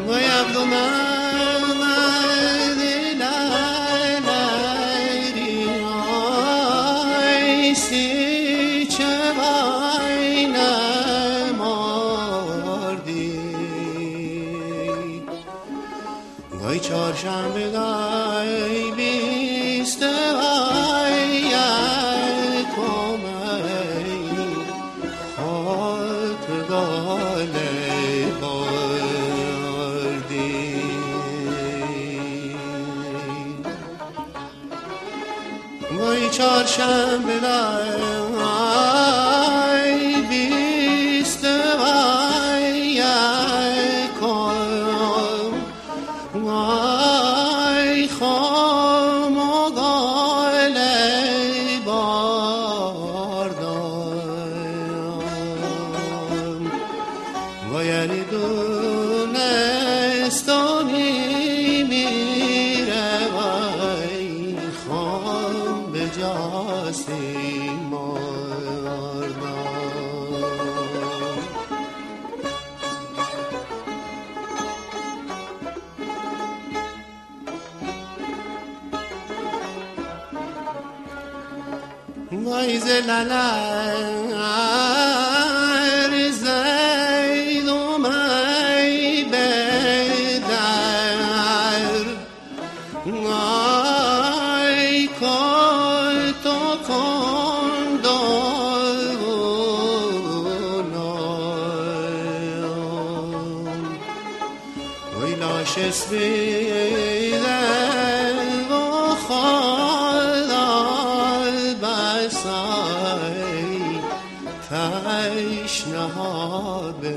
وای عبدو محمد لری آیسی چه وای نماردی وای چهارشنبه گای بیسته وای وای چهارشنبه لای بیسته وای کم وای خام و گاله باردم وای علی دونستانی میره وای خام به جاسی مردم وای زلالر زید و می بدر وای کل تو کندونایم وای لاش اسبیده و خالال بسای تشنها به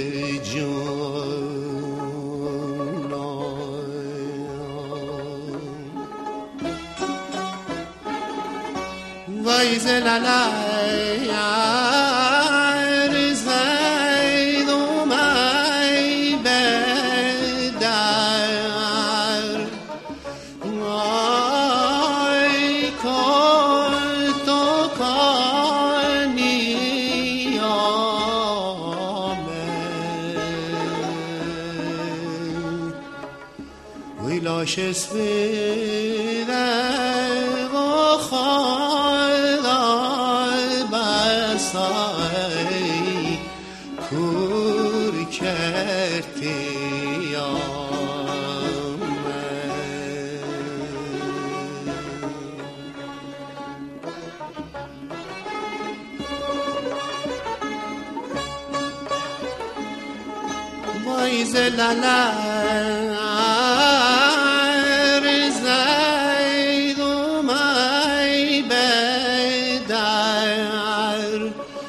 جونایم وای زلالر زید و می بدر وای کل تو کنی آمد وی لاش اسبیده و خالال بسای کور کرتی آمد وای زلالر زید و می بدر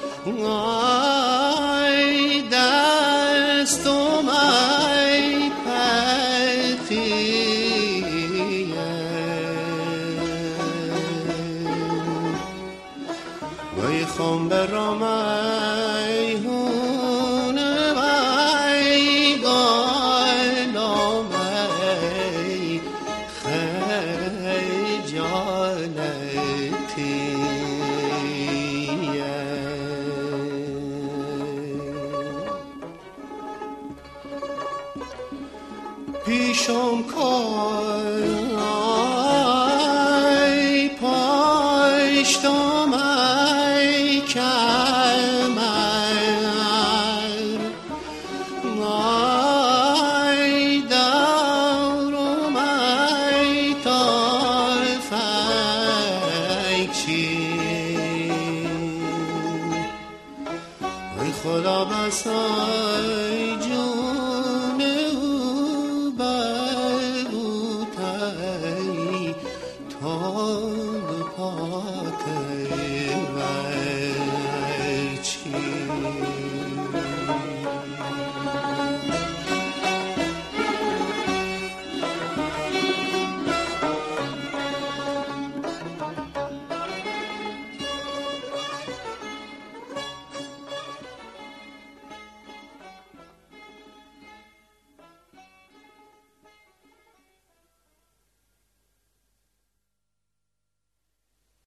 وای دست و می پتیه وای خم برام ایهونه وای گلامه خجالتیه پیشم کای پشتم ای کمر وای دورم ای تلفکچی وای خدا بسا